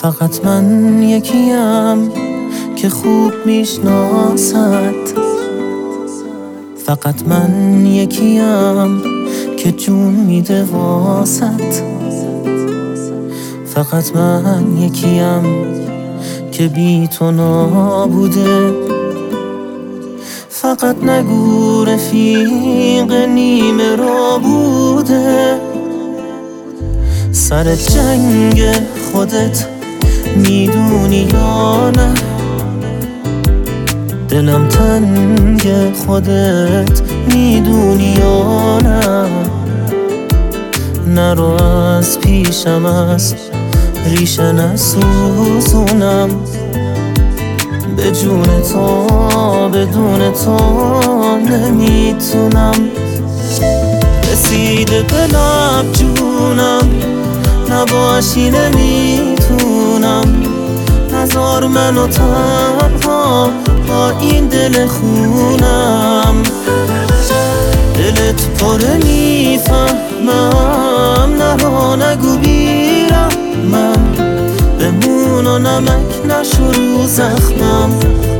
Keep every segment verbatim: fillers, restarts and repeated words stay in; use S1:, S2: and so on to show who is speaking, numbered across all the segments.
S1: فقط من یکیم که خوب میشناسد، فقط من یکیم که جون میده واسد، فقط من یکیم که بی تو نابوده. فقط نگو رفیق نیمه را بوده، سر جنگ خودت میدونی یا نه؟ دلم تنگ خودت میدونی یا نه؟ نرو از پیشم، از ریشه نسوزونم، به جون تو بدون تو نمیتونم. رسیده به لب جونم، نباشی نمیتونم. نذار منو تنها با این دل خونم. دلت پره میفهمم، نرا نگو بیرم من، بمون و نمک نشو رو زخمم.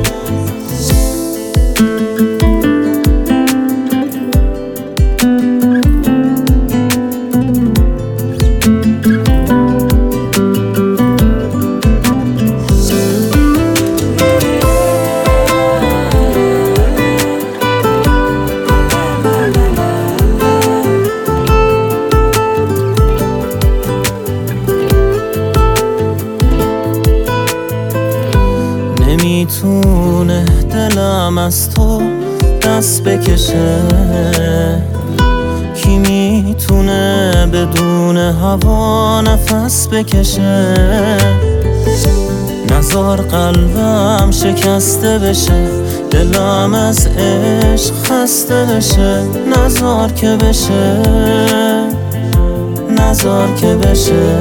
S1: نمیتونه دلم از تو دست بکشه، کی میتونه بدون هوا نفس بکشه؟ نذار قلبم شکسته بشه، دلم از عشق خسته بشه. نذار که بشه، نذار که بشه.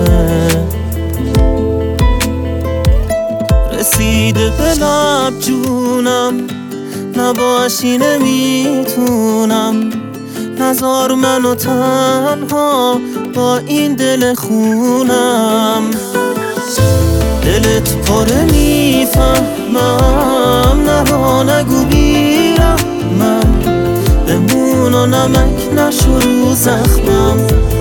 S1: رسیده به لب جونم، نباشی نمیتونم. نذار منو تنها با این دل خونم. دلت پره میفهمم، نرا نگو بیرم من، بمون و نمک نشو رو زخمم.